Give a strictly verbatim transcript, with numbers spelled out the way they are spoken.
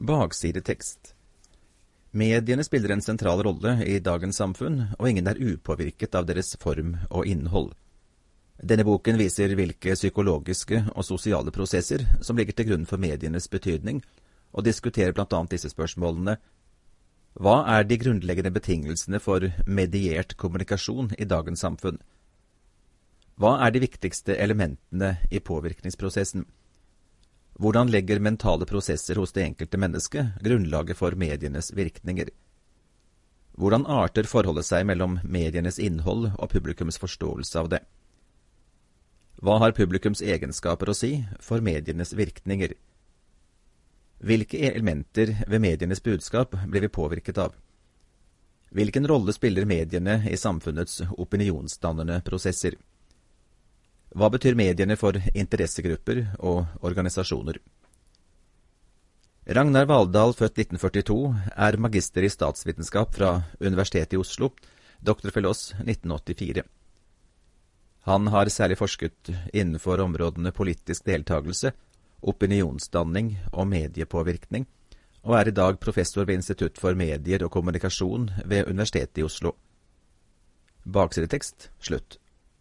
Baksidetekst. Mediene spiller en sentral rolle i dagens samfunn, og ingen er upåvirket av deres form og innhold. Denne boken viser hvilke psykologiske og sosiale prosesser som ligger til grunn for medienes betydning, og diskuterer blant annet disse spørsmålene. Hva er de grunnleggende betingelsene for mediert kommunikasjon i dagens samfunn? Hva er de viktigste elementene i påvirkningsprosessen? Hvordan legger mentale prosesser hos det enkelte mennesket grunnlaget for medienes virkninger? Hvordan arter forholdet seg mellom medienes innhold og publikums forståelse av det? Hva har publikums egenskaper å si for medienes virkninger? Hvilke elementer ved medienes budskap blir vi påvirket av? Hvilken rolle spiller mediene i samfunnets opinionsdannende prosesser? Hva betyr mediene for interessegrupper og organisasjoner? Ragnar Valdal, født nitten førtito, er magister i statsvitenskap fra Universitetet i Oslo, doktorfellows nitten åttifire. Han har særlig forsket innenfor områdene politisk deltagelse, opinionsdanning og mediepåvirkning, og er i dag professor ved Institutt for medier og kommunikasjon ved Universitetet i Oslo. Baksidetekst, slutt.